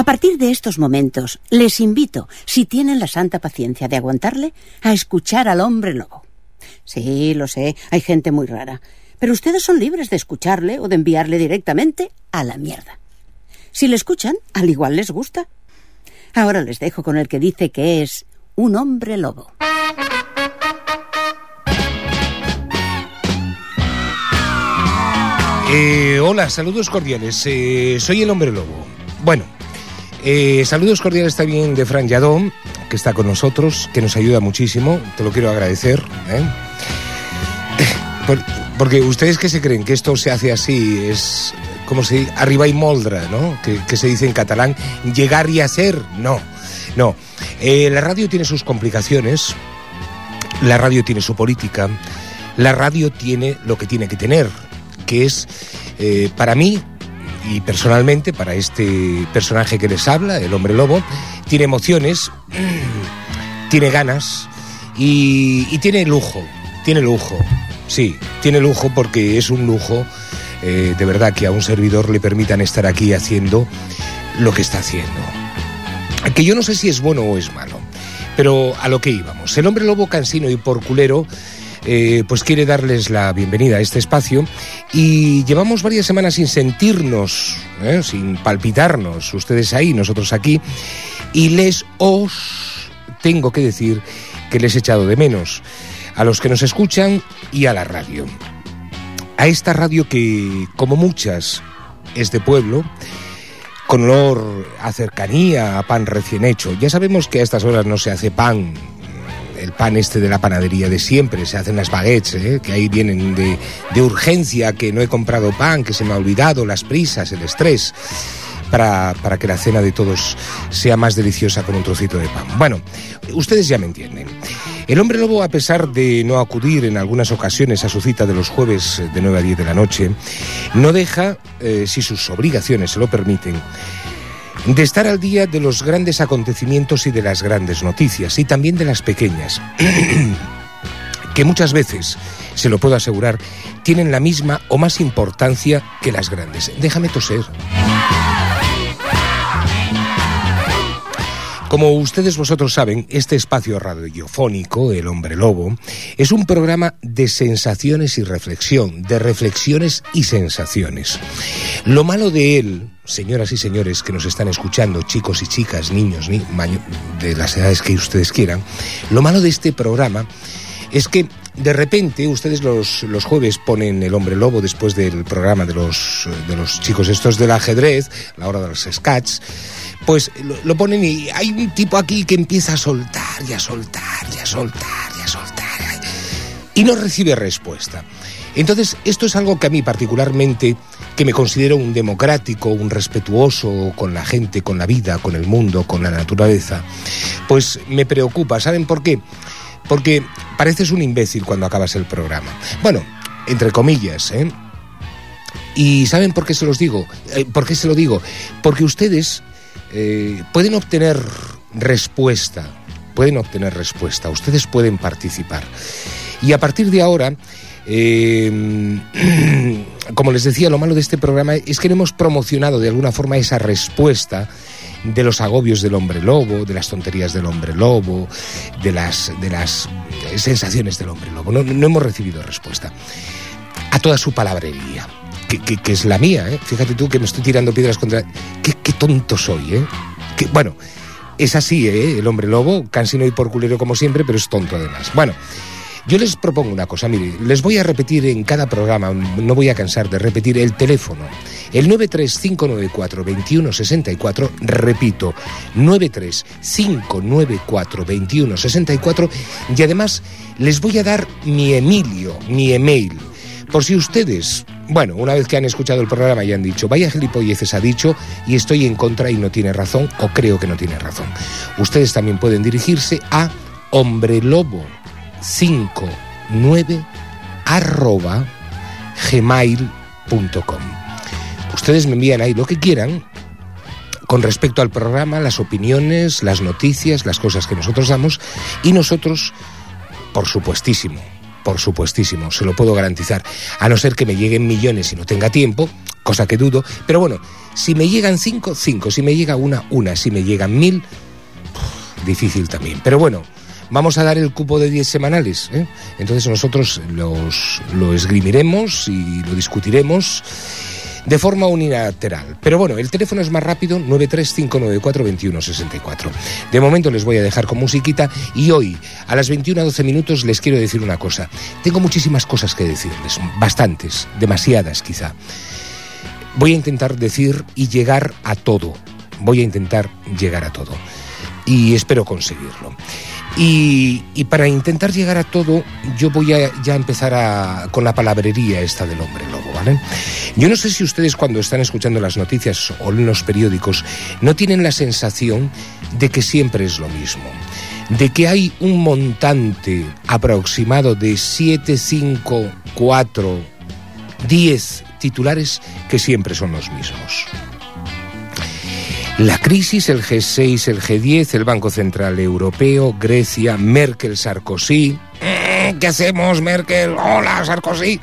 A partir de estos momentos, les invito, si tienen la santa paciencia de aguantarle, a escuchar al hombre lobo. Sí, lo sé, hay gente muy rara, pero ustedes son libres de escucharle o de enviarle directamente a la mierda. Si le escuchan, al igual les gusta. Ahora les dejo con el que dice que es un hombre lobo. Hola, saludos cordiales. Soy el hombre lobo. Bueno, saludos cordiales también de Fran Lladó, que está con nosotros, que nos ayuda muchísimo. Te lo quiero agradecer. Porque ustedes que se creen que esto se hace así, es como si arriba y moldra, ¿no? Que se dice en catalán, llegar y hacer. No. La radio tiene sus complicaciones, la radio tiene su política, la radio tiene lo que tiene que tener, que es, para mí, y personalmente, para este personaje que les habla, el hombre lobo, tiene emociones, tiene ganas y tiene lujo. Sí, tiene lujo porque es un lujo, de verdad, que a un servidor le permitan estar aquí haciendo lo que está haciendo. Que yo no sé si es bueno o es malo, pero a lo que íbamos. El hombre lobo cansino y porculero pues quiere darles la bienvenida a este espacio y llevamos varias semanas sin sentirnos, sin palpitarnos, ustedes ahí, nosotros aquí, y os tengo que decir que les he echado de menos, a los que nos escuchan y a la radio. A esta radio que, como muchas, es de pueblo, con olor a cercanía, a pan recién hecho. Ya sabemos que a estas horas no se hace pan, el pan este de la panadería de siempre, se hacen las baguettes, que ahí vienen de urgencia, que no he comprado pan, que se me ha olvidado, las prisas, el estrés, para que la cena de todos sea más deliciosa con un trocito de pan. Bueno, ustedes ya me entienden. El hombre lobo, a pesar de no acudir en algunas ocasiones a su cita de los jueves de 9 a 10 de la noche, no deja, si sus obligaciones se lo permiten, de estar al día de los grandes acontecimientos y de las grandes noticias, y también de las pequeñas, que muchas veces, se lo puedo asegurar, tienen la misma o más importancia que las grandes. Déjame toser. Como ustedes vosotros saben, este espacio radiofónico, El Hombre Lobo, es un programa de sensaciones y reflexión, de reflexiones y sensaciones. Lo malo de él, señoras y señores que nos están escuchando, chicos y chicas, niños, de las edades que ustedes quieran, lo malo de este programa es que de repente ustedes los jueves ponen El Hombre Lobo después del programa de los chicos estos del ajedrez, la hora de los scats, pues lo ponen y hay un tipo aquí que empieza a soltar y a soltar y a soltar y a soltar y no recibe respuesta. Entonces, esto es algo que a mí particularmente, que me considero un democrático, un respetuoso con la gente, con la vida, con el mundo, con la naturaleza, pues me preocupa. ¿Saben por qué? Porque pareces un imbécil cuando acabas el programa. Bueno, entre comillas, ¿eh? ¿Y saben por qué se los digo? ¿Por qué se lo digo? Porque ustedes pueden obtener respuesta, ustedes pueden participar. Y a partir de ahora, como les decía, lo malo de este programa es que no hemos promocionado de alguna forma esa respuesta de los agobios del hombre lobo, de las tonterías del hombre lobo, de las sensaciones del hombre lobo. No hemos recibido respuesta a toda su palabrería, que es la mía, ¿eh? Fíjate tú que me estoy tirando piedras contra... Qué tonto soy, ¿eh? Bueno, es así, ¿eh? El hombre lobo, cansino y porculero como siempre, pero es tonto además. Bueno, yo les propongo una cosa, mire, les voy a repetir en cada programa, no voy a cansar de repetir el teléfono, el 935942164, repito, 935942164, y además les voy a dar mi email, por si ustedes, bueno, una vez que han escuchado el programa y han dicho, vaya gilipolleces ha dicho, y estoy en contra y no tiene razón, o creo que no tiene razón. Ustedes también pueden dirigirse a hombrelobo59@gmail.com. Ustedes me envían ahí lo que quieran con respecto al programa, las opiniones, las noticias, las cosas que nosotros damos, y nosotros, por supuestísimo, Por supuestísimo, se lo puedo garantizar. A no ser que me lleguen millones y no tenga tiempo, cosa que dudo. Pero bueno, si me llegan 5, 5. Si me llega una. Si me llegan 1000, difícil también. Pero bueno, vamos a dar el cupo de 10 semanales, ¿eh? Entonces nosotros lo esgrimiremos y lo discutiremos de forma unilateral. Pero bueno, el teléfono es más rápido, 935942164. De momento les voy a dejar con musiquita y hoy, a las 21:12 minutos, les quiero decir una cosa. Tengo muchísimas cosas que decirles, bastantes, demasiadas quizá. Voy a intentar decir y llegar a todo. Voy a intentar llegar a todo. Y espero conseguirlo. Y para intentar llegar a todo, yo voy a ya empezar con la palabrería esta del hombre lobo, ¿vale? Yo no sé si ustedes, cuando están escuchando las noticias o en los periódicos, no tienen la sensación de que siempre es lo mismo, de que hay un montante aproximado de 7, 5, 4, 10 titulares que siempre son los mismos. La crisis, el G6, el G10, el Banco Central Europeo, Grecia, Merkel, Sarkozy. ¿Qué hacemos, Merkel? Hola, Sarkozy.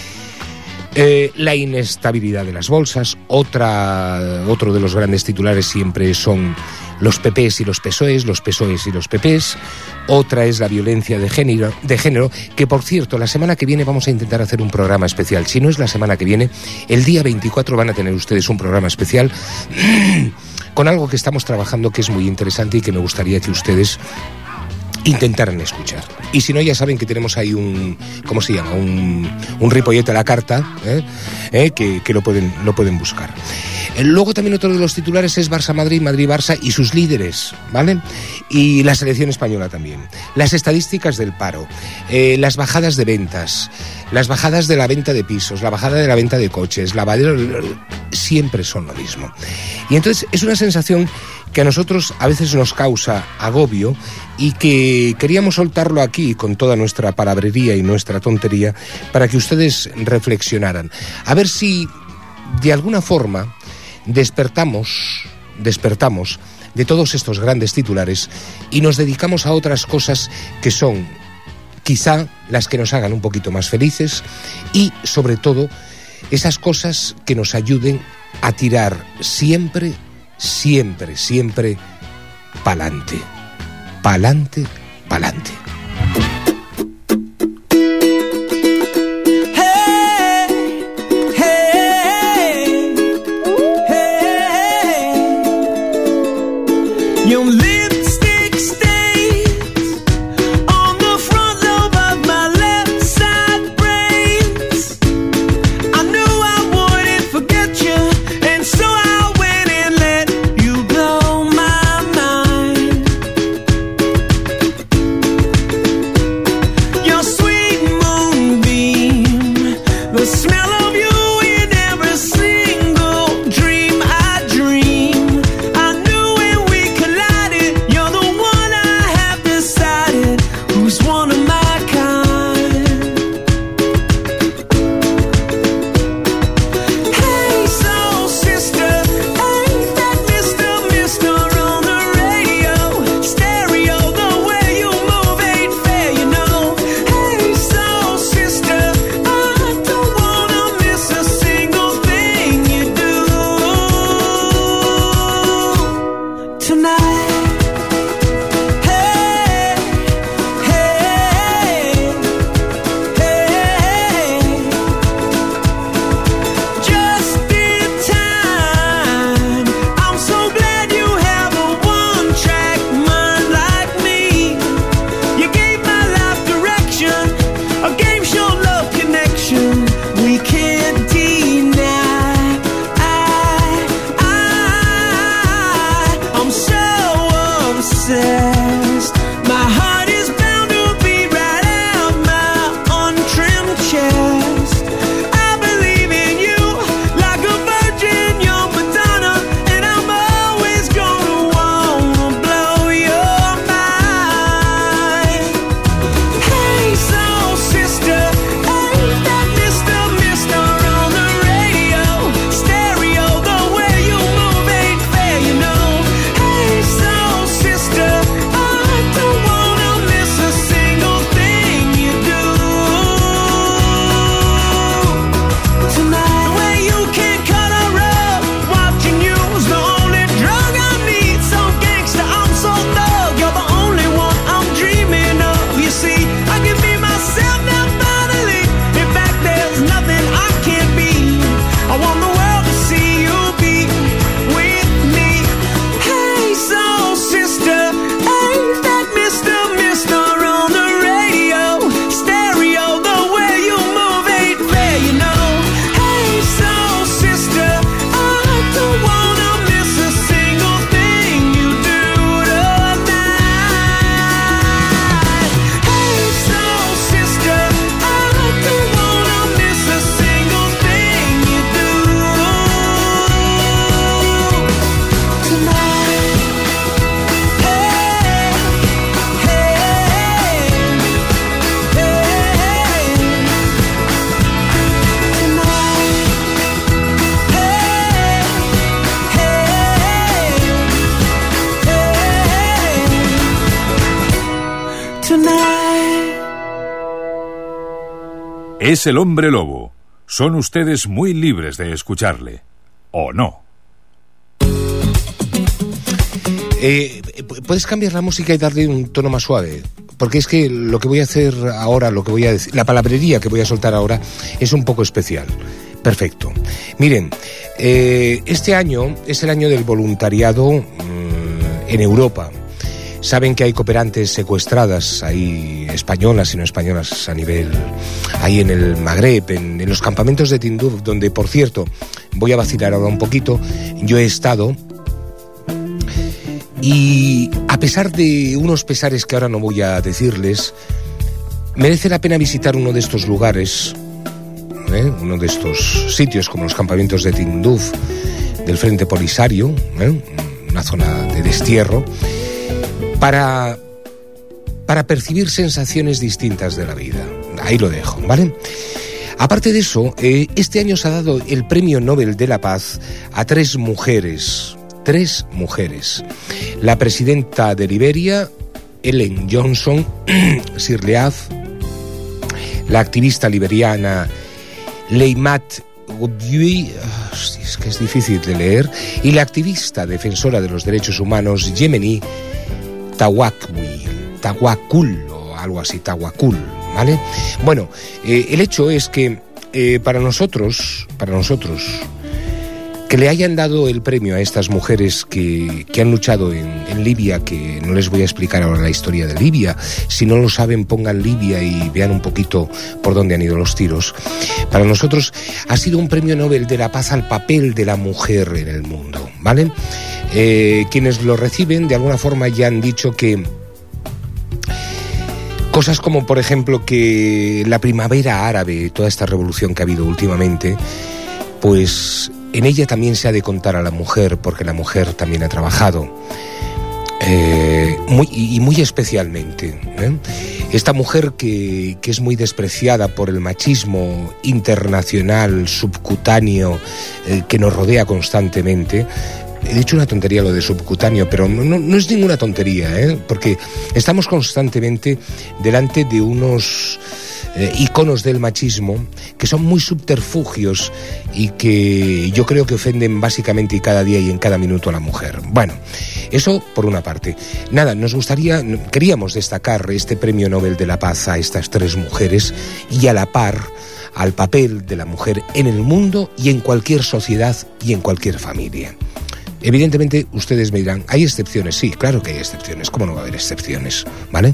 La inestabilidad de las bolsas. Otro de los grandes titulares siempre son los PPs y los PSOEs, los PSOEs y los PPs. Otra es la violencia de género, que por cierto, la semana que viene vamos a intentar hacer un programa especial. Si no es la semana que viene, el día 24 van a tener ustedes un programa especial con algo que estamos trabajando que es muy interesante y que me gustaría que ustedes intentaran escuchar. Y si no, ya saben que tenemos ahí un ripollete a la carta, que lo pueden buscar. Luego también otro de los titulares es Barça-Madrid, Madrid-Barça y sus líderes, ¿vale? Y la selección española también. Las estadísticas del paro, las bajadas de ventas, las bajadas de la venta de pisos, la bajada de la venta de coches, siempre son lo mismo. Y entonces es una sensación que a nosotros a veces nos causa agobio y que queríamos soltarlo aquí con toda nuestra palabrería y nuestra tontería para que ustedes reflexionaran. A ver si de alguna forma despertamos de todos estos grandes titulares y nos dedicamos a otras cosas que son quizá las que nos hagan un poquito más felices y sobre todo esas cosas que nos ayuden a tirar siempre pa'lante. Pa'lante, pa'lante. I'm so Es el hombre lobo. Son ustedes muy libres de escucharle. ¿O no? ¿Puedes cambiar la música y darle un tono más suave? Porque es que lo que voy a hacer ahora, lo que voy a decir, la palabrería que voy a soltar ahora es un poco especial. Perfecto. Miren, este año es el año del voluntariado en Europa. Saben que hay cooperantes secuestradas, hay españolas y no españolas a nivel, ahí en el Magreb, en los campamentos de Tinduf, donde, por cierto, voy a vacilar ahora un poquito, yo he estado. Y a pesar de unos pesares que ahora no voy a decirles, merece la pena visitar uno de estos lugares, uno de estos sitios como los campamentos de Tinduf, del Frente Polisario, una zona de destierro, para percibir sensaciones distintas de la vida. Ahí lo dejo, ¿vale? Aparte de eso, este año se ha dado el Premio Nobel de la Paz a 3 mujeres. 3 mujeres. La presidenta de Liberia, Ellen Johnson Sirleaf, la activista liberiana Leimat Goubui, es que es difícil de leer, y la activista defensora de los derechos humanos yemení Tawakkul o algo así, Tawakkul, ¿vale? Bueno, el hecho es que para nosotros, que le hayan dado el premio a estas mujeres que han luchado en Libia, que no les voy a explicar ahora la historia de Libia, si no lo saben pongan Libia y vean un poquito por dónde han ido los tiros. Para nosotros ha sido un premio Nobel de la Paz al papel de la mujer en el mundo, ¿vale? Quienes lo reciben de alguna forma ya han dicho que cosas como, por ejemplo, que la primavera árabe, toda esta revolución que ha habido últimamente, pues en ella también se ha de contar a la mujer, porque la mujer también ha trabajado, muy especialmente, esta mujer que es muy despreciada por el machismo internacional, subcutáneo, que nos rodea constantemente. He dicho una tontería lo de subcutáneo, pero no es ninguna tontería, porque estamos constantemente delante de unos iconos del machismo que son muy subterfugios y que yo creo que ofenden básicamente y cada día y en cada minuto a la mujer. Bueno, eso por una parte. Nada, queríamos destacar este Premio Nobel de la Paz a estas 3 mujeres y a la par al papel de la mujer en el mundo y en cualquier sociedad y en cualquier familia. Evidentemente, ustedes me dirán, ¿hay excepciones? Sí, claro que hay excepciones. ¿Cómo no va a haber excepciones? ¿Vale?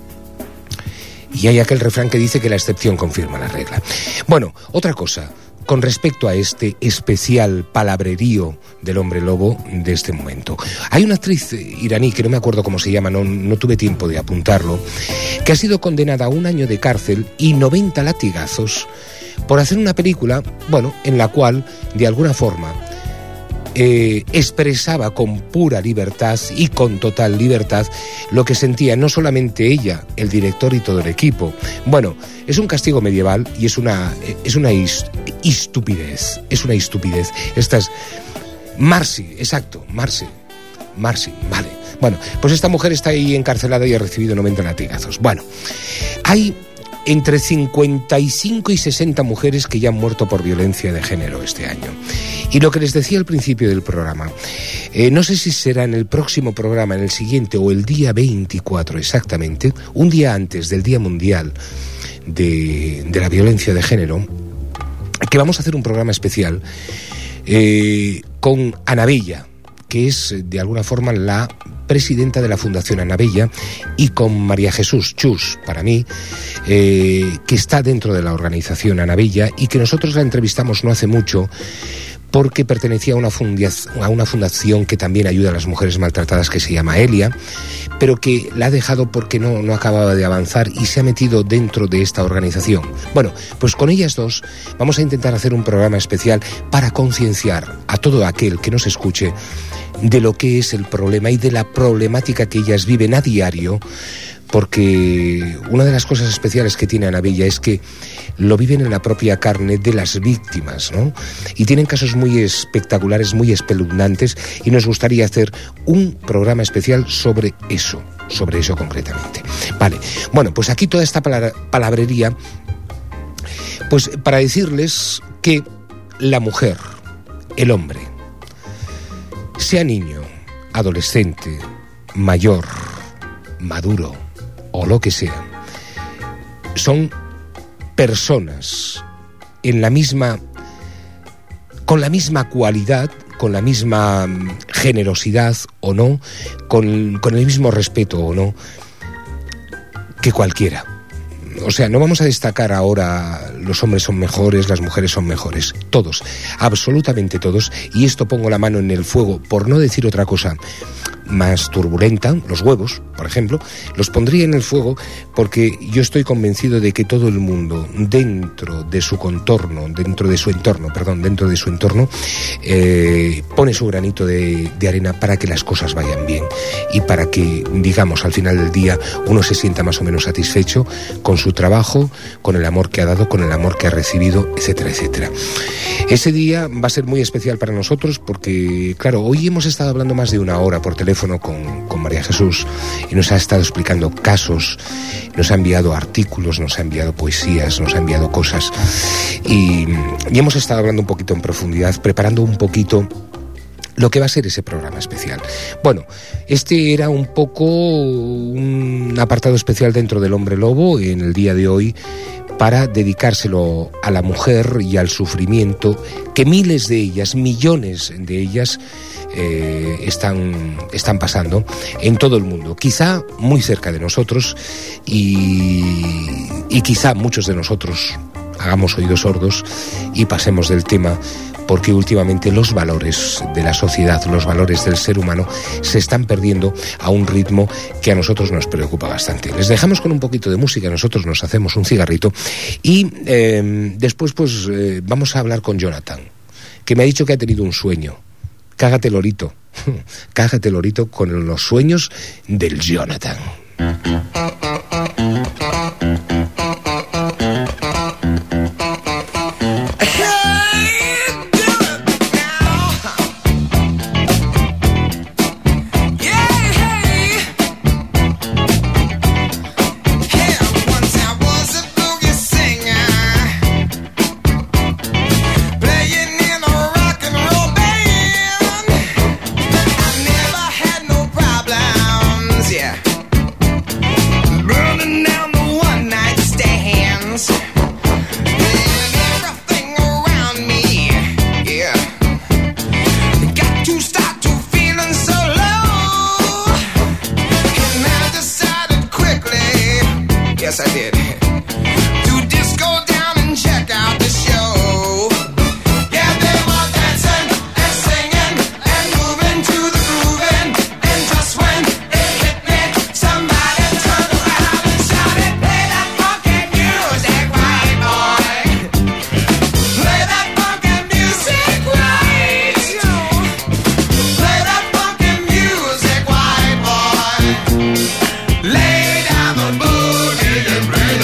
Y hay aquel refrán que dice que la excepción confirma la regla. Bueno, otra cosa, con respecto a este especial palabrerío del hombre lobo de este momento. Hay una actriz iraní, que no me acuerdo cómo se llama, no tuve tiempo de apuntarlo, que ha sido condenada a 1 año de cárcel y 90 latigazos por hacer una película, en la cual, de alguna forma, expresaba con pura libertad y con total libertad lo que sentía no solamente ella, el director y todo el equipo. Bueno, es un castigo medieval y es una estupidez. Es una estupidez. Esta es Marcy, exacto, Marcy, vale. Bueno, pues esta mujer está ahí encarcelada y ha recibido 90 latigazos. Bueno, hay entre 55 y 60 mujeres que ya han muerto por violencia de género este año. Y lo que les decía al principio del programa, no sé si será en el próximo programa, en el siguiente o el día 24 exactamente, un día antes del Día Mundial de la Violencia de Género, que vamos a hacer un programa especial con Ana Bella, que es de alguna forma la presidenta de la Fundación Ana Bella, y con María Jesús Chus, para mí, que está dentro de la organización Ana Bella y que nosotros la entrevistamos no hace mucho porque pertenecía a una fundación que también ayuda a las mujeres maltratadas, que se llama Elia, pero que la ha dejado porque no acababa de avanzar y se ha metido dentro de esta organización. Bueno, pues con ellas dos vamos a intentar hacer un programa especial para concienciar a todo aquel que nos escuche de lo que es el problema y de la problemática que ellas viven a diario, porque una de las cosas especiales que tiene Ana Bella es que lo viven en la propia carne de las víctimas, ¿no? Y tienen casos muy espectaculares, muy espeluznantes, y nos gustaría hacer un programa especial sobre eso concretamente. Vale, bueno, pues aquí toda esta palabrería Pues para decirles que la mujer, el hombre, sea niño, adolescente, mayor, maduro o lo que sea, son personas con la misma cualidad, con la misma generosidad o no, con el mismo respeto o no, que cualquiera. O sea, no vamos a destacar ahora los hombres son mejores, las mujeres son mejores. Todos, absolutamente todos. Y esto pongo la mano en el fuego, por no decir otra cosa más turbulenta, los huevos, por ejemplo, los pondría en el fuego porque yo estoy convencido de que todo el mundo dentro de su entorno, pone su granito de arena para que las cosas vayan bien y para que, digamos, al final del día uno se sienta más o menos satisfecho con su trabajo, con el amor que ha dado, con el amor que ha recibido, etcétera, etcétera. Ese día va a ser muy especial para nosotros porque, claro, hoy hemos estado hablando más de una hora por teléfono con María Jesús y nos ha estado explicando casos, nos ha enviado artículos, nos ha enviado poesías, nos ha enviado cosas y hemos estado hablando un poquito en profundidad, preparando un poquito lo que va a ser ese programa especial. Bueno, este era un poco un apartado especial dentro del Hombre Lobo en el día de hoy para dedicárselo a la mujer y al sufrimiento que miles de ellas, millones de ellas están pasando en todo el mundo, quizá muy cerca de nosotros y quizá muchos de nosotros hagamos oídos sordos y pasemos del tema porque últimamente los valores de la sociedad, los valores del ser humano se están perdiendo a un ritmo que a nosotros nos preocupa bastante. Les dejamos con un poquito de música, nosotros nos hacemos un cigarrito y después pues vamos a hablar con Jonathan, que me ha dicho que ha tenido un sueño. Cágate lorito con los sueños del Jonathan. Lay down the booty and bring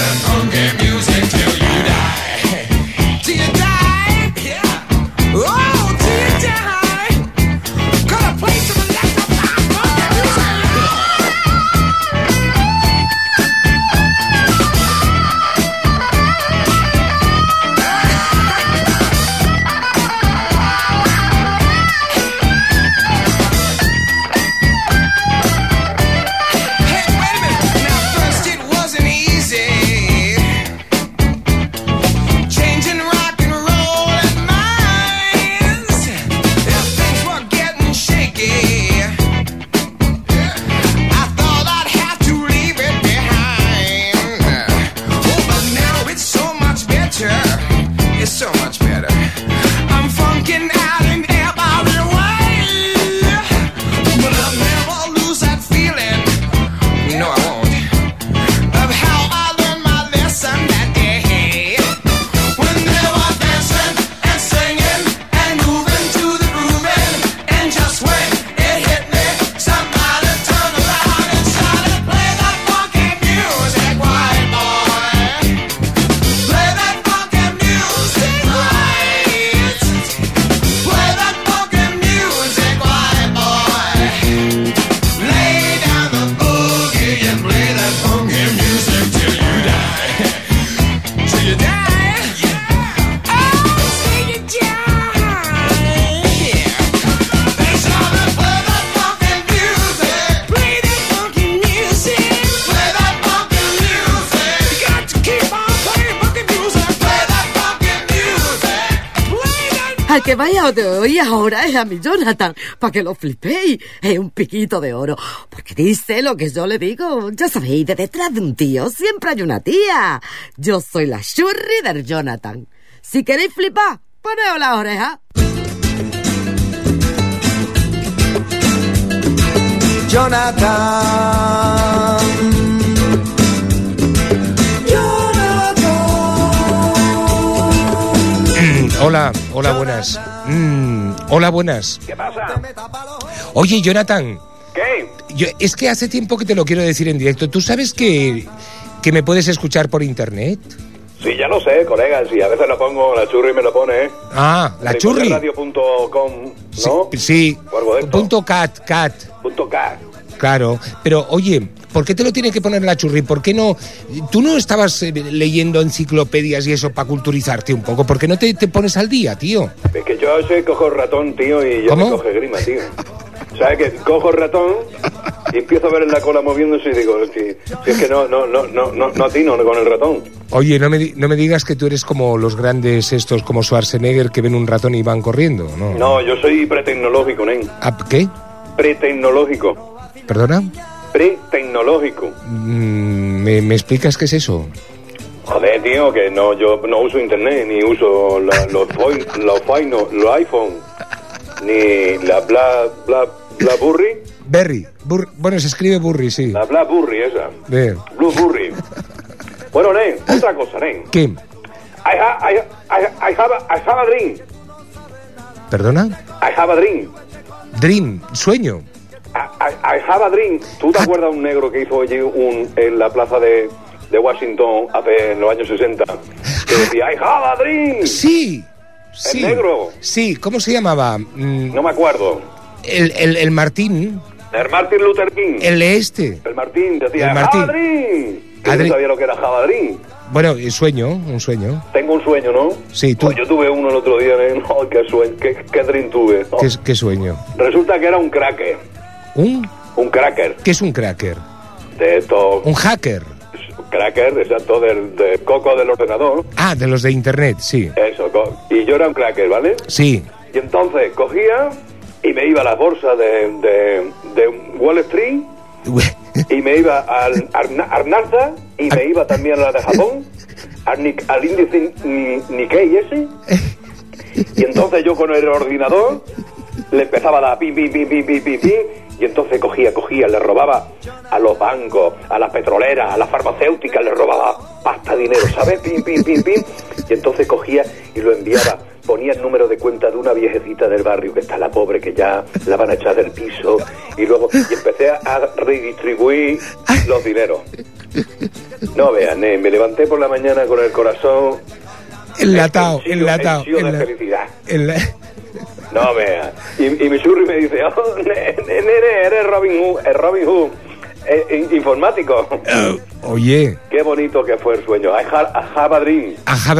Al que vaya a oír ahora es a mi Jonathan, para que lo flipéis. Es un piquito de oro, porque dice lo que yo le digo. Ya sabéis, de detrás de un tío siempre hay una tía. Yo soy la churri del Jonathan. Si queréis flipar, poneos las orejas. Jonathan. Hola, buenas. Hola, buenas. ¿Qué pasa? Oye, Jonathan. ¿Qué? Es que hace tiempo que te lo quiero decir en directo. ¿Tú sabes que me puedes escuchar por internet? Sí, ya lo sé, colegas, y a veces lo pongo, la churri me lo pone, ¿eh? Ah, la churri. Radio.com, ¿no? Sí. O algo de esto. Punto cat. Punto K. Claro, pero oye, ¿por qué te lo tiene que poner la churri? ¿Por qué no? ¿Tú no estabas leyendo enciclopedias y eso para culturizarte un poco? ¿Por qué no te pones al día, tío? Es que yo cojo el ratón, tío, y yo ¿Cómo? me coge grima, tío. ¿Sabes? Que cojo el ratón y empiezo a ver la cola moviéndose y digo, si es que no atino con el ratón. Oye, no me digas que tú eres como los grandes estos, como Schwarzenegger, que ven un ratón y van corriendo, ¿no? No, yo soy pretecnológico, nen. ¿Qué? Pretecnológico. ¿Perdona? Pretecnológico. ¿Me explicas qué es eso? Joder, tío, que no, yo no uso internet, ni uso los iPhone, ni la BlackBerry. Bueno, se escribe Burry, sí. La BlackBerry esa. Bien. BlueBerry. Bueno, nen, otra cosa, nen. ¿Qué? I have a dream. ¿Perdona? I have a dream. Dream, sueño. I have a dream. ¿Tú te acuerdas de un negro que hizo allí en la plaza de Washington en los años 60? Que decía, I have a dream. Sí. El negro. Sí, ¿cómo se llamaba? No me acuerdo. El Martín. El Martin Luther King. El Martín decía, el Martín. Java Dream. Yo no sabía lo que era Java Dream. Bueno, un sueño. Tengo un sueño, ¿no? Sí, tú. Pues yo tuve uno el otro día, ¿no? Qué sueño, qué dream tuve. ¿No? ¿Qué sueño? Resulta que era un cracker. ¿Un cracker. ¿Ququé es un cracker? De esto. Un hacker. Cracker, exacto, del coco del ordenador. Ah, de los de internet, sí. Eso, y yo era un cracker, ¿vale? Sí. Y entonces cogía y me iba a la bolsa de Wall Street y me iba al Nasdaq y me iba también a la de Japón, al índice Nikkei ese. Y entonces yo con el ordenador le empezaba a dar pim, y entonces cogía, le robaba a los bancos, a las petroleras, a las farmacéuticas, le robaba hasta dinero, ¿sabes? Pim, y entonces cogía y lo enviaba. Ponía el número de cuenta de una viejecita del barrio que está la pobre, que ya la van a echar del piso, y empecé a redistribuir los dineros. No vean, me levanté por la mañana con el corazón enlatado. de felicidad. No veas. Y mi churri me dice, nene, eres Robin Hood, informático. Oye. Qué bonito que fue el sueño. A Java Dream.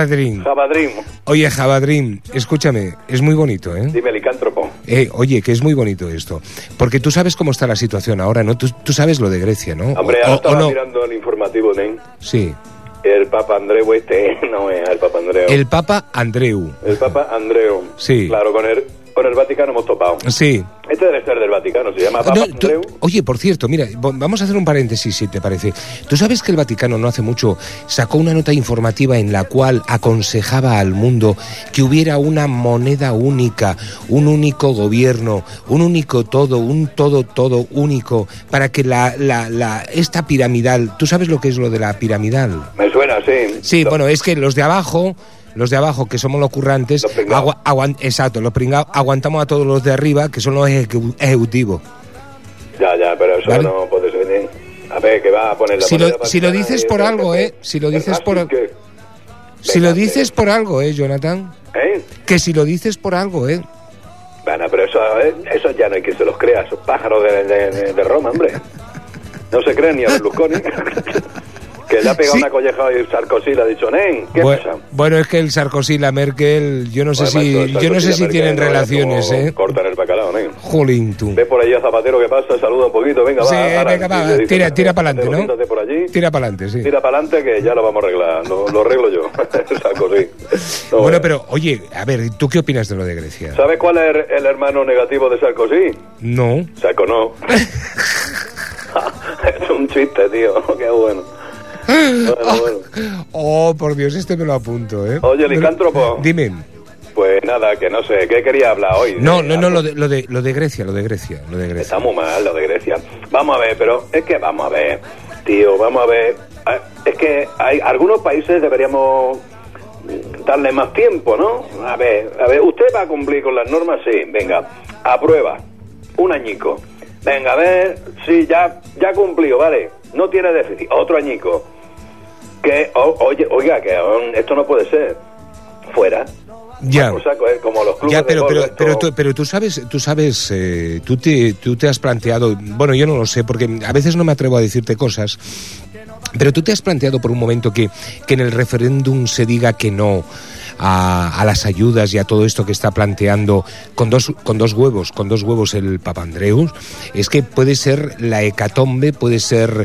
Oye, Java Dream, escúchame, es muy bonito, ¿eh? Dime, licántropo. Oye, que es muy bonito esto. Porque tú sabes cómo está la situación ahora, ¿no? Tú sabes lo de Grecia, ¿no? Hombre, ahora estaba mirando el informativo, ¿nen? Sí. El Papa Andreu no es el Papa Andreu. El Papa Andreu. El Papa Andreu. Sí. Claro, con el Vaticano hemos topado. Sí. Este debe ser del Vaticano, se llama Papa Andreu. Oye, por cierto, mira, vamos a hacer un paréntesis, si te parece. ¿Tú sabes que el Vaticano no hace mucho sacó una nota informativa en la cual aconsejaba al mundo que hubiera una moneda única, un único gobierno, un único todo, un todo único, para que esta piramidal... ¿Tú sabes lo que es lo de la piramidal? Me suena, sí. Sí, bueno, es que los de abajo, que somos los currantes, los pringados, aguantamos a todos los de arriba, que son los ejecutivos. Ya, pero eso ¿vale? No puede ser bien. A ver, que va a poner la si lo dices por algo, Si lo dices por algo, Jonathan. Que si lo dices por algo, Bueno, pero eso ya no hay quien se los crea, esos pájaros de Roma, hombre. No se creen ni a Berlusconi. Que le ha pegado una colleja y Sarkozy le ha dicho, nen, ¿qué pasa? Bueno, es que el Sarkozy y la Merkel, yo no sé si tienen relaciones, Cortan el bacalao. arreglado, ¿eh? Jolín, tú. Ve por allí a Zapatero que pasa, saluda un poquito, venga, Sí, va. venga, va, tira para adelante, ¿no? Siéntate por allí. Tira para adelante, sí. Tira para adelante que ya lo vamos a arreglar, lo arreglo yo. Sarkozy. No, Bueno, pero, oye, a ver, ¿tú qué opinas de lo de Grecia? ¿Sabes cuál es el hermano negativo de Sarkozy? No. Saco no. Es un chiste, tío, qué bueno. Bueno. Oh, por Dios, este me lo apunto, ¿eh? Oye, licántropo. Dime. Pues nada, que no sé, ¿qué quería hablar hoy? No, lo de Grecia. Está muy mal lo de Grecia. Vamos a ver, pero es que vamos a ver, tío, vamos a ver. Es que hay algunos países deberíamos darle más tiempo, ¿no? A ver, ¿usted va a cumplir con las normas? Sí, venga, aprueba, un añico. Venga, a ver, sí, ya cumplió, vale, no tiene déficit, otro añico. Que, oiga, que esto no puede ser. Fuera. Ya. O sea, como los clubes Ya, de golf, pero tú sabes, tú te has planteado, bueno, yo no lo sé, porque a veces no me atrevo a decirte cosas, pero tú te has planteado por un momento que en el referéndum se diga que no a las ayudas y a todo esto que está planteando con dos huevos el Papandreou. Es que puede ser la hecatombe, puede ser,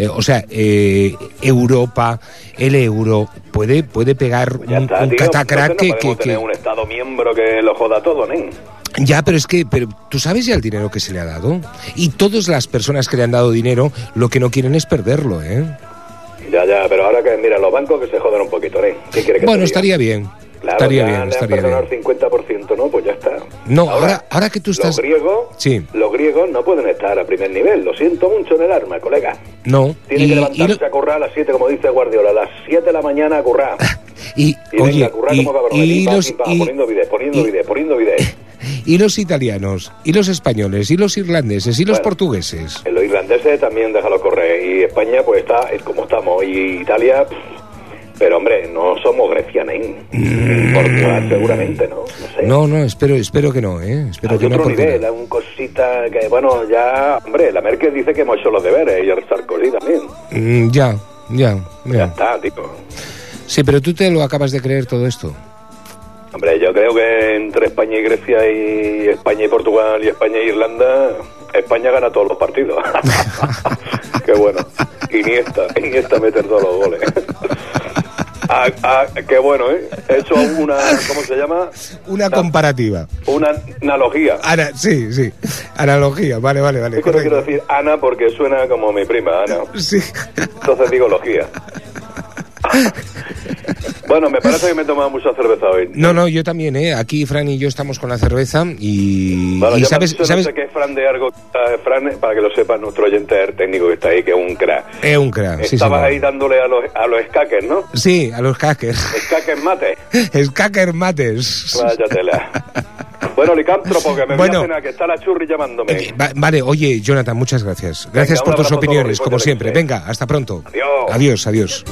Europa, el euro, puede pegar un catacrack no podemos tener un Estado miembro que lo joda todo, ¿no? Ya, pero tú sabes ya el dinero que se le ha dado, y todas las personas que le han dado dinero lo que no quieren es perderlo, ¿eh? Ya, pero ahora que, mira, los bancos que se jodan un poquito, ¿eh? ¿Qué quiere que bueno, te diga? estaría bien. Claro, estaría ya bien, le han estaría perdonado bien. el 50%, ¿no? Pues ya está. No, ahora que tú estás... Los griegos no pueden estar a primer nivel. Lo siento mucho en el arma, colega. No. Tienen que levantarse a currar a las 7, como dice Guardiola, a las 7 de la mañana a currar. Oye, poniendo videos. y los italianos, y los españoles, y los irlandeses, y los portugueses. Los irlandeses también déjalo correr. Y España, pues está como estamos. Y Italia... Pero, hombre, no somos Grecia, ¿no? Portugal, seguramente, ¿no? No sé. No, espero que no, ¿eh? Espero que no. Hay otro nivel, un cosita que, bueno, ya... Hombre, la Merkel dice que hemos hecho los deberes, y el Sarkozy también. Ya está, tío. Sí, pero tú te lo acabas de creer todo esto. Hombre, yo creo que entre España y Grecia, y España y Portugal, y España y Irlanda, España gana todos los partidos. Qué bueno. Iniesta meter todos los goles. Qué bueno, ¿eh? He hecho una... ¿Cómo se llama? Una comparativa. Una analogía. Sí. Analogía, vale. Es que no quiero decir Ana porque suena como mi prima, Ana. Sí. Entonces digo logía. Bueno, me parece que me he tomado mucha cerveza hoy. No, yo también, ¿eh? Aquí Fran y yo estamos con la cerveza y... Bueno, y ¿sabes? No sé qué es Fran de Argo. Fran, para que lo sepa nuestro oyente técnico que está ahí, que es un crack. Es un crack, sí. Estabas ahí dándole a los skackers, ¿no? Sí, a los skackers. Skackers mate. Skacker mates. Vaya tela. Bueno, licántropo, que me voy a cenar, que está la churri llamándome. Vale, oye, Jonathan, muchas gracias. Gracias por tus opiniones, como siempre. Venga, hasta pronto. Adiós.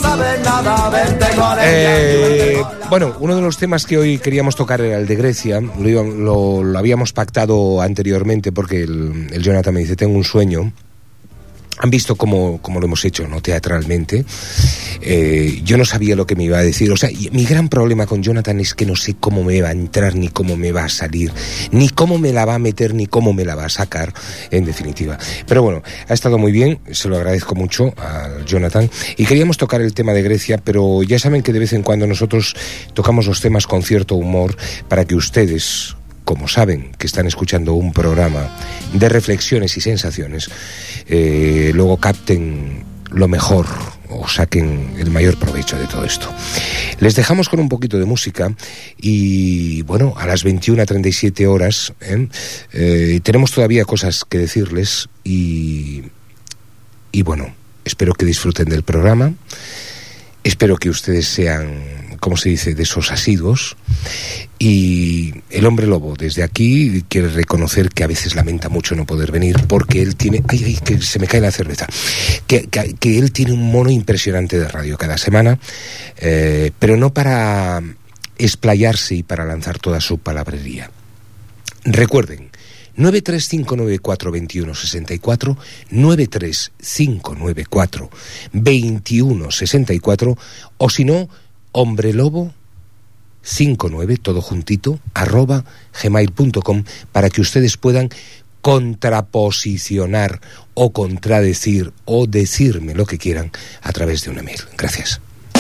Bueno, uno de los temas que hoy queríamos tocar era el de Grecia. Lo habíamos pactado anteriormente porque el Jonathan me dice, tengo un sueño. Han visto cómo lo hemos hecho, ¿no? Teatralmente. Yo no sabía lo que me iba a decir. O sea, mi gran problema con Jonathan es que no sé cómo me va a entrar, ni cómo me va a salir, ni cómo me la va a meter, ni cómo me la va a sacar, en definitiva. Pero bueno, ha estado muy bien, se lo agradezco mucho al Jonathan. Y queríamos tocar el tema de Grecia, pero ya saben que de vez en cuando nosotros tocamos los temas con cierto humor para que ustedes, como saben que están escuchando un programa de reflexiones y sensaciones, luego capten lo mejor o saquen el mayor provecho de todo esto. Les dejamos con un poquito de música y bueno, a las 21:37 horas tenemos todavía cosas que decirles y bueno, espero que disfruten del programa. Espero que ustedes sean, como se dice, de esos asiduos. Y el hombre lobo, desde aquí, quiere reconocer que a veces lamenta mucho no poder venir porque él tiene... ¡Ay, que se me cae la cerveza! Que él tiene un mono impresionante de radio cada semana, pero no para explayarse y para lanzar toda su palabrería. Recuerden, 935942164, 935942164, o si no, Hombre Lobo 59, todo juntito, @gmail.com, para que ustedes puedan contraposicionar o contradecir o decirme lo que quieran a través de una mail. Gracias.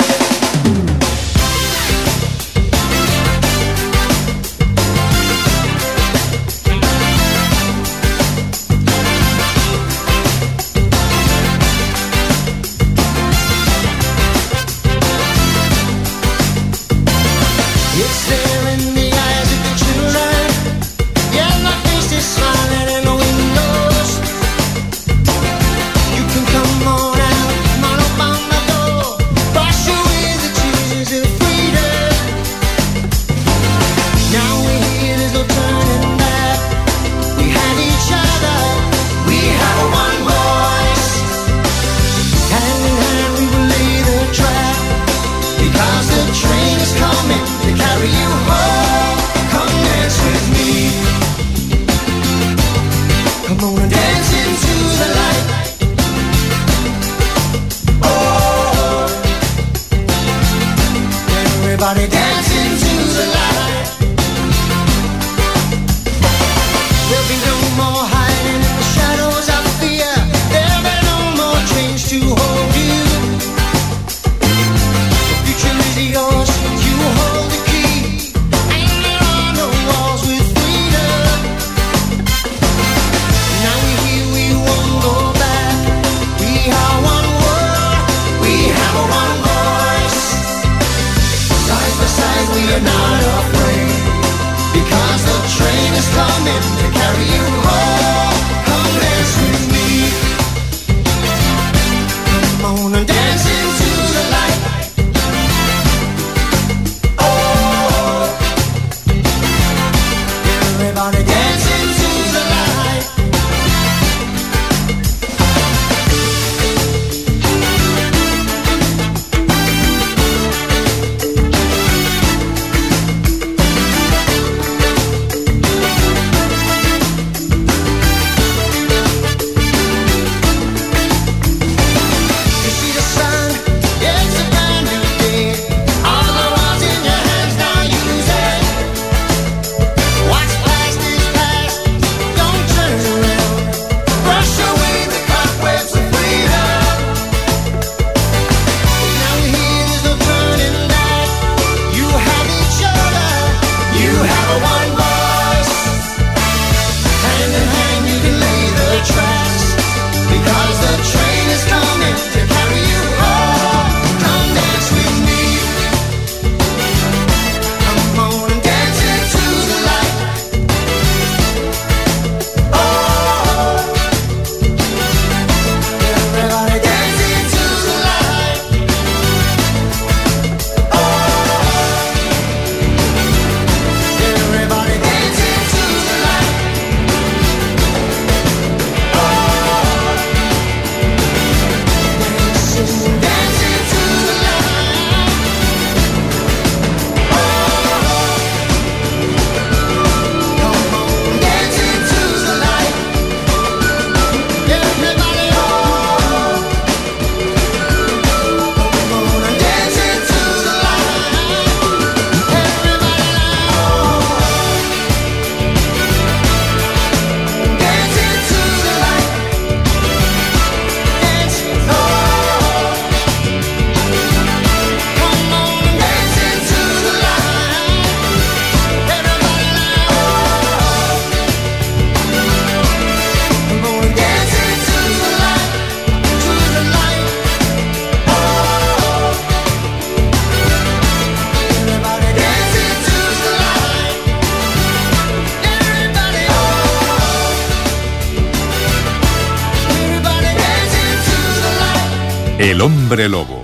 El hombre lobo.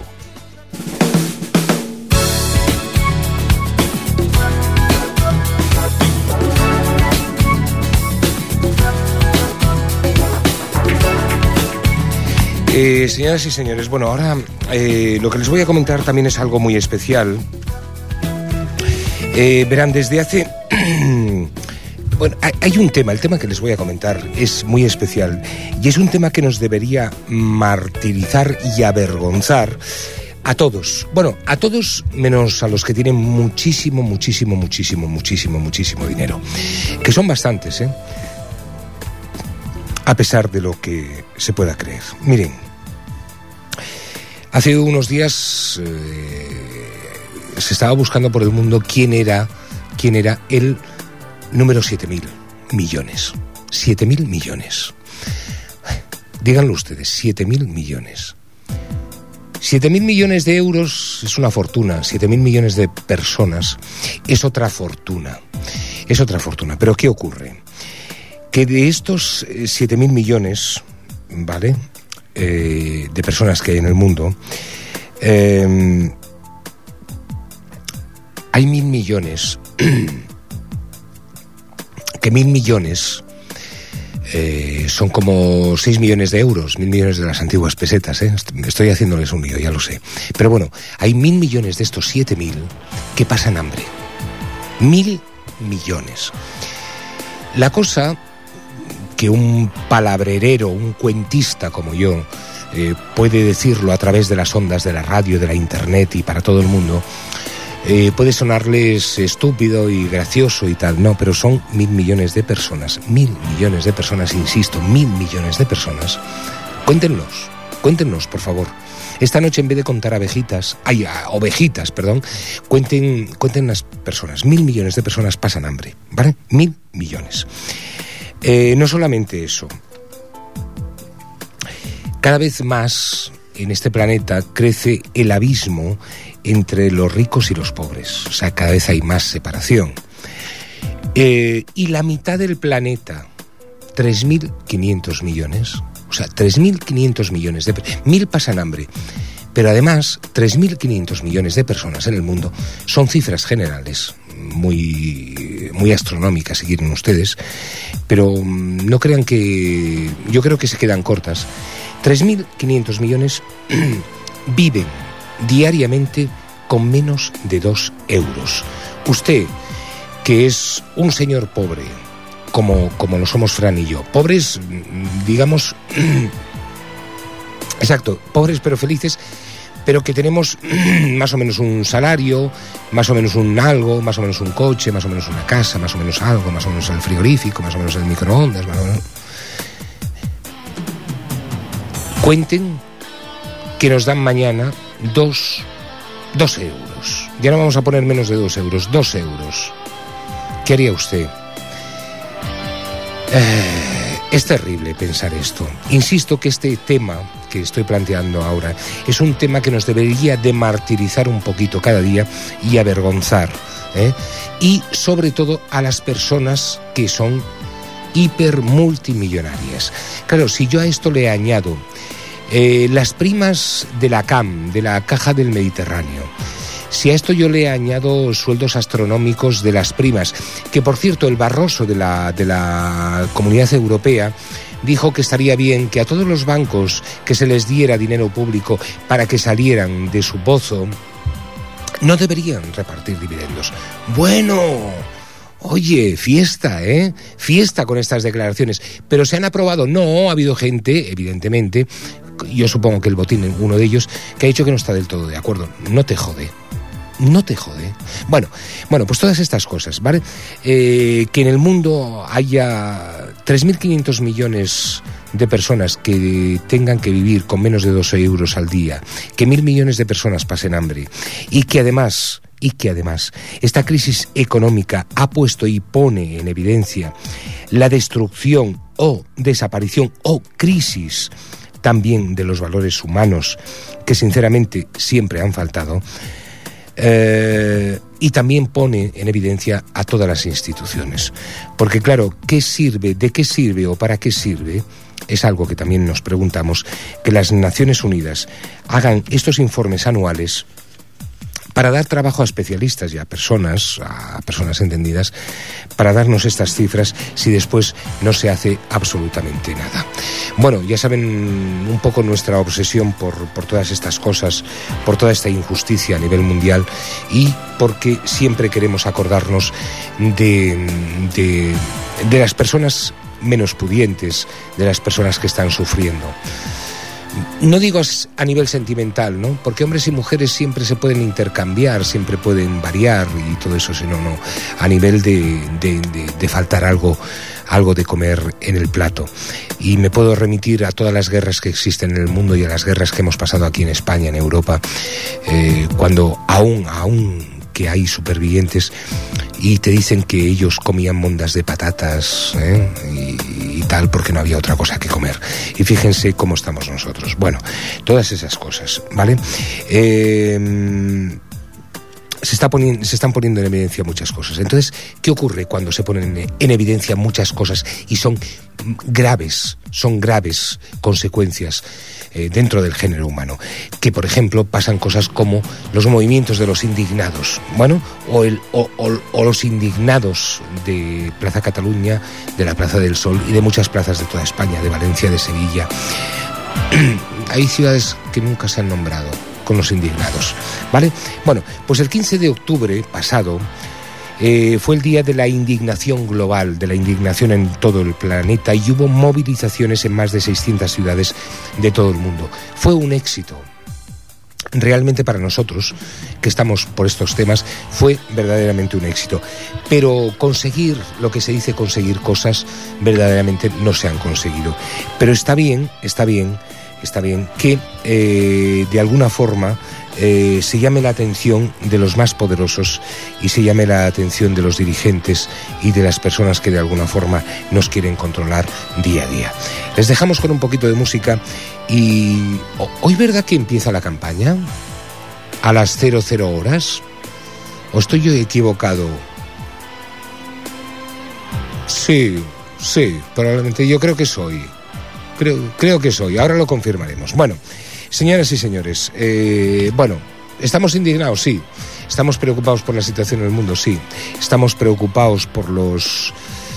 Señoras y señores, bueno, ahora lo que les voy a comentar también es algo muy especial. Verán, desde hace... Bueno, hay un tema, el tema que les voy a comentar es muy especial y es un tema que nos debería martirizar y avergonzar A todos. Bueno, a todos menos a los que tienen muchísimo dinero. Que son bastantes, ¿eh? A pesar de lo que se pueda creer. Miren, hace unos días se estaba buscando por el mundo quién era el número 7.000 millones. 7.000 millones. Díganlo ustedes, 7.000 millones. 7.000 millones de euros es una fortuna. 7.000 millones de personas es otra fortuna. Es otra fortuna. Pero ¿qué ocurre? Que de estos 7.000 millones, ¿vale?, de personas que hay en el mundo, hay 1.000 millones, que 1.000 millones son como 6 millones de euros, 1.000 millones de las antiguas pesetas, ¿eh? Estoy haciéndoles un lío, ya lo sé. Pero bueno, hay 1.000 millones de estos 7.000 que pasan hambre. 1.000 millones. La cosa que un palabrerero, un cuentista como yo, puede decirlo a través de las ondas de la radio, de la internet y para todo el mundo, puede sonarles estúpido y gracioso y tal, no, pero son 1.000 millones de personas, 1.000 millones de personas, insisto, 1.000 millones de personas. Cuéntenos, por favor. Esta noche, en vez de contar ovejitas, cuenten las personas. 1.000 millones de personas pasan hambre, ¿vale? 1.000 millones. No solamente eso. Cada vez más en este planeta crece el abismo entre los ricos y los pobres. O sea, cada vez hay más separación. Y la mitad del planeta, 3.500 millones, o sea, 3.500 millones de... 1.000 pasan hambre. Pero además, 3.500 millones de personas en el mundo son cifras generales, muy astronómicas, si quieren ustedes, pero no crean que... Yo creo que se quedan cortas. 3.500 millones viven diariamente con menos de 2 euros. Usted, que es un señor pobre, como lo somos Fran y yo, pobres, digamos... Exacto, pobres pero felices, pero que tenemos más o menos un salario, más o menos un algo, más o menos un coche, más o menos una casa, más o menos algo, más o menos el frigorífico, más o menos el microondas, más o menos... Cuenten que nos dan mañana 2 euros. Ya no vamos a poner menos de 2 euros, 2 euros. ¿Qué haría usted? Es terrible pensar esto. Insisto que este tema que estoy planteando ahora es un tema que nos debería de martirizar un poquito cada día y avergonzar, ¿eh? Y sobre todo a las personas que son hipermultimillonarias. Claro, si yo a esto le añado las primas de la CAM, de la Caja del Mediterráneo, si a esto yo le añado sueldos astronómicos de las primas, que por cierto el Barroso de la Comunidad Europea dijo que estaría bien que a todos los bancos que se les diera dinero público para que salieran de su pozo, no deberían repartir dividendos. Bueno, oye, fiesta, ¿eh? Fiesta con estas declaraciones. Pero se han aprobado. No, ha habido gente, evidentemente, yo supongo que el Botín, uno de ellos, que ha dicho que no está del todo de acuerdo. No te jode. Bueno, pues todas estas cosas, ¿vale? Que en el mundo haya 3.500 millones de personas que tengan que vivir con menos de 2 euros al día, que 1.000 millones de personas pasen hambre y que además esta crisis económica ha puesto y pone en evidencia la destrucción o desaparición o crisis también de los valores humanos que sinceramente siempre han faltado, y también pone en evidencia a todas las instituciones. Porque claro, ¿qué sirve, de qué sirve o para qué sirve? Es algo que también nos preguntamos, que las Naciones Unidas hagan estos informes anuales para dar trabajo a especialistas y a personas entendidas, para darnos estas cifras si después no se hace absolutamente nada. Bueno, ya saben un poco nuestra obsesión por todas estas cosas, por toda esta injusticia a nivel mundial y porque siempre queremos acordarnos de las personas menos pudientes, de las personas que están sufriendo. No digo a nivel sentimental, ¿no? Porque hombres y mujeres siempre se pueden intercambiar, siempre pueden variar y todo eso, sino no. A nivel de faltar algo de comer en el plato. Y me puedo remitir a todas las guerras que existen en el mundo y a las guerras que hemos pasado aquí en España, en Europa, cuando aún que hay supervivientes y te dicen que ellos comían mondas de patatas y tal, porque no había otra cosa que comer. Y fíjense cómo estamos nosotros. Bueno, todas esas cosas, ¿vale? Se están poniendo en evidencia muchas cosas. Entonces, ¿qué ocurre cuando se ponen en evidencia muchas cosas y son graves consecuencias dentro del género humano? Que, por ejemplo, pasan cosas como los movimientos de los indignados, bueno, o los indignados de Plaza Cataluña, de la Plaza del Sol y de muchas plazas de toda España, de Valencia, de Sevilla. Hay ciudades que nunca se han nombrado con los indignados, ¿vale? Bueno, pues el 15 de octubre pasado fue el día de la indignación global, de la indignación en todo el planeta, y hubo movilizaciones en más de 600 ciudades de todo el mundo. Fue un éxito. Realmente para nosotros, que estamos por estos temas, fue verdaderamente un éxito. Pero conseguir, lo que se dice conseguir cosas, verdaderamente no se han conseguido. Pero está bien que de alguna forma se llame la atención de los más poderosos y se llame la atención de los dirigentes y de las personas que de alguna forma nos quieren controlar día a día. Les dejamos con un poquito de música y hoy, ¿verdad que empieza la campaña? A las 00 horas. ¿O estoy yo equivocado? Sí, probablemente yo creo que soy. Creo que soy, ahora lo confirmaremos. Bueno, señoras y señores, ¿estamos indignados? Sí. ¿Estamos preocupados por la situación en el mundo? Sí. ¿Estamos preocupados por los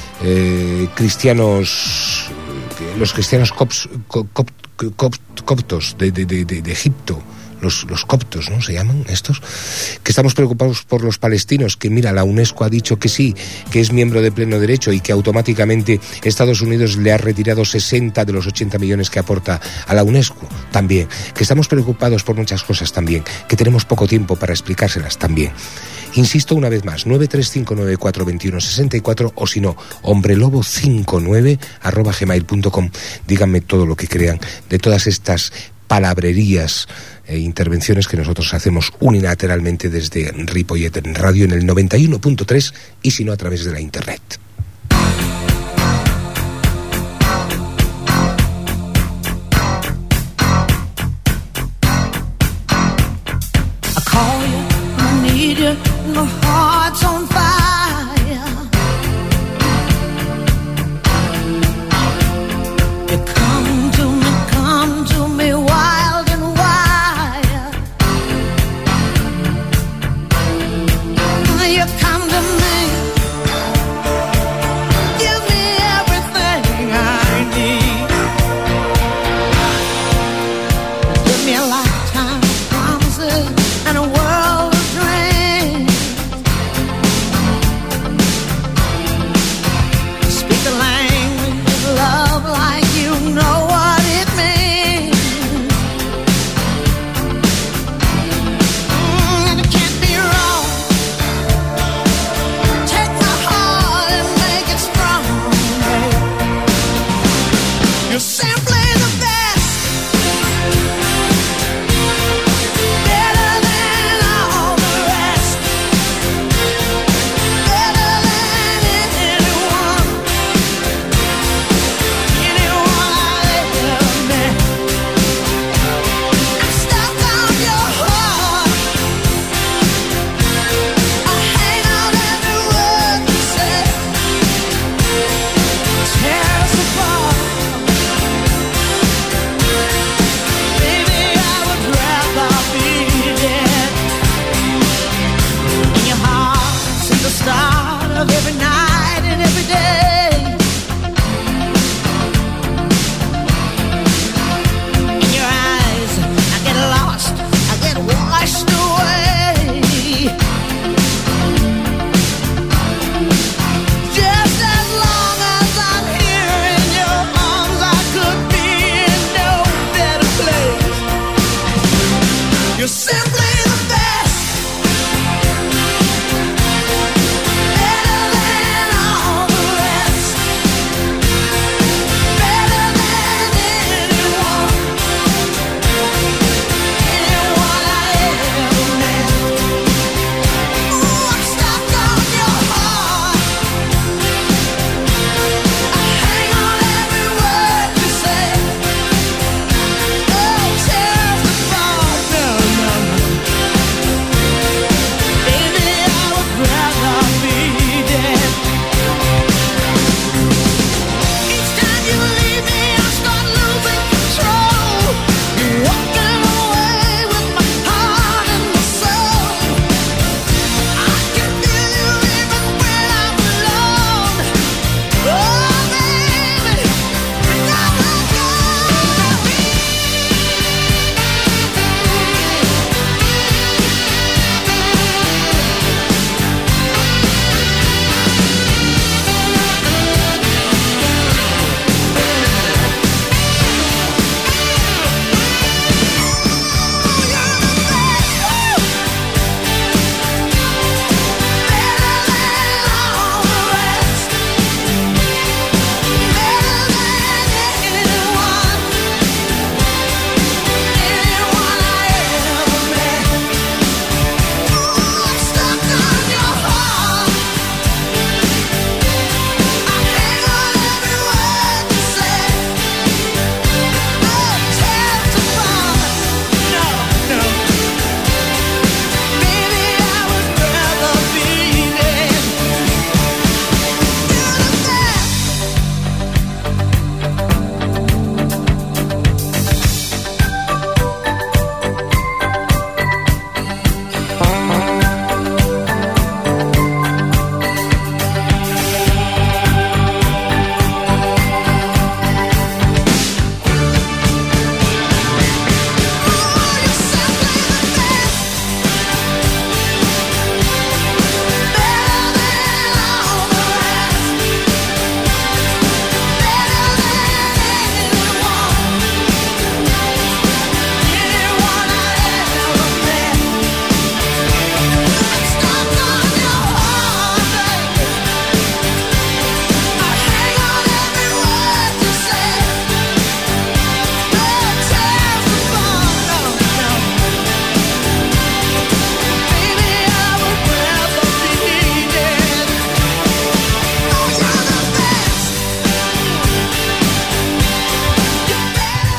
cristianos coptos de Egipto? Los coptos, ¿no? Se llaman estos. Que estamos preocupados por los palestinos, que mira, la UNESCO ha dicho que sí, que es miembro de pleno derecho y que automáticamente Estados Unidos le ha retirado 60 de los 80 millones que aporta a la UNESCO también. Que estamos preocupados por muchas cosas también, que tenemos poco tiempo para explicárselas también. Insisto una vez más, 935942164 o si no, hombrelobo59@gmail.com. Díganme todo lo que crean de todas estas palabrerías e intervenciones que nosotros hacemos unilateralmente desde Ripollet en radio en el 91.3 y si no a través de la internet.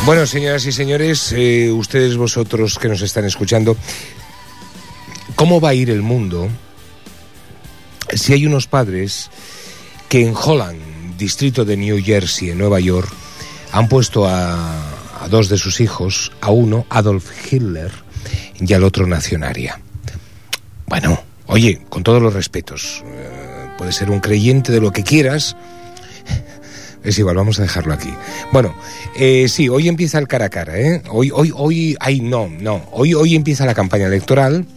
Bueno, señoras y señores, ustedes, vosotros que nos están escuchando, ¿cómo va a ir el mundo si hay unos padres que en Holland, distrito de New Jersey, en Nueva York, han puesto a dos de sus hijos, a uno, Adolf Hitler, y al otro, Nación Aria? Bueno, oye, con todos los respetos, puede ser un creyente de lo que quieras. Es igual, vamos a dejarlo aquí. Bueno, sí, hoy empieza el cara a cara, ¿eh? Hoy empieza la campaña electoral.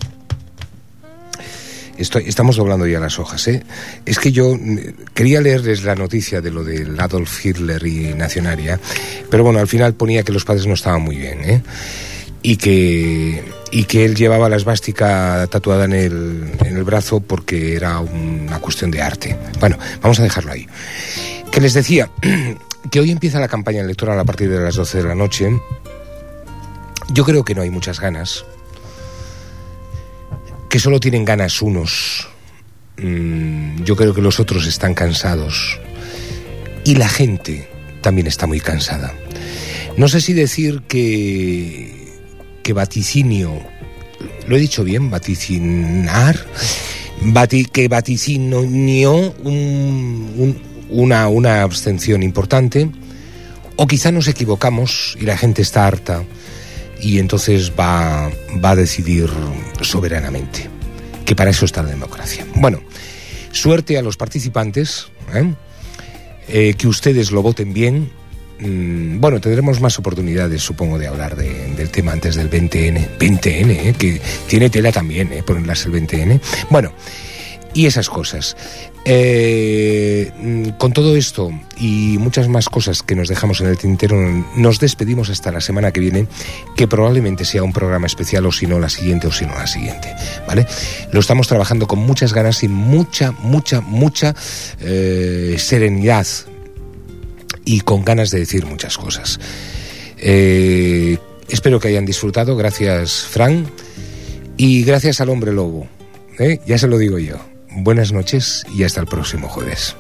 Estamos doblando ya las hojas, ¿eh? Es que yo quería leerles la noticia de lo del Adolf Hitler y Nación Aria, pero bueno, al final ponía que los padres no estaban muy bien, ¿eh? Y que él llevaba la esvástica tatuada en el brazo porque era una cuestión de arte. Bueno, vamos a dejarlo ahí. Que les decía que hoy empieza la campaña electoral a partir de las 12 de la noche. Yo creo que no hay muchas ganas, que solo tienen ganas unos. Yo creo que los otros están cansados y la gente también está muy cansada. No sé si decir que vaticinio, ¿lo he dicho bien? Vaticinar, que vaticinió una abstención importante, o quizá nos equivocamos y la gente está harta y entonces va a decidir soberanamente, que para eso está la democracia. Bueno, suerte a los participantes, que ustedes lo voten bien. Bueno, tendremos más oportunidades, supongo, de hablar del tema antes del 20N, que tiene tela también, ponerlas el 20N. Bueno, y esas cosas. Con todo esto y muchas más cosas que nos dejamos en el tintero, nos despedimos hasta la semana que viene, que probablemente sea un programa especial, o si no la siguiente, ¿vale? Lo estamos trabajando con muchas ganas y mucha serenidad, y con ganas de decir muchas cosas. Espero que hayan disfrutado. Gracias, Fran, y gracias al hombre lobo, ya se lo digo yo. Buenas noches y hasta el próximo jueves.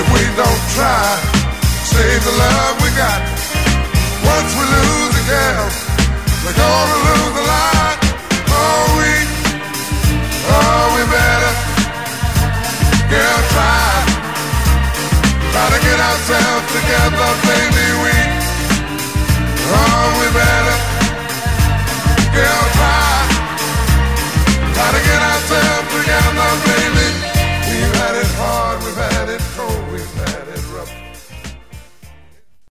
Save the love we got. Once we lose again,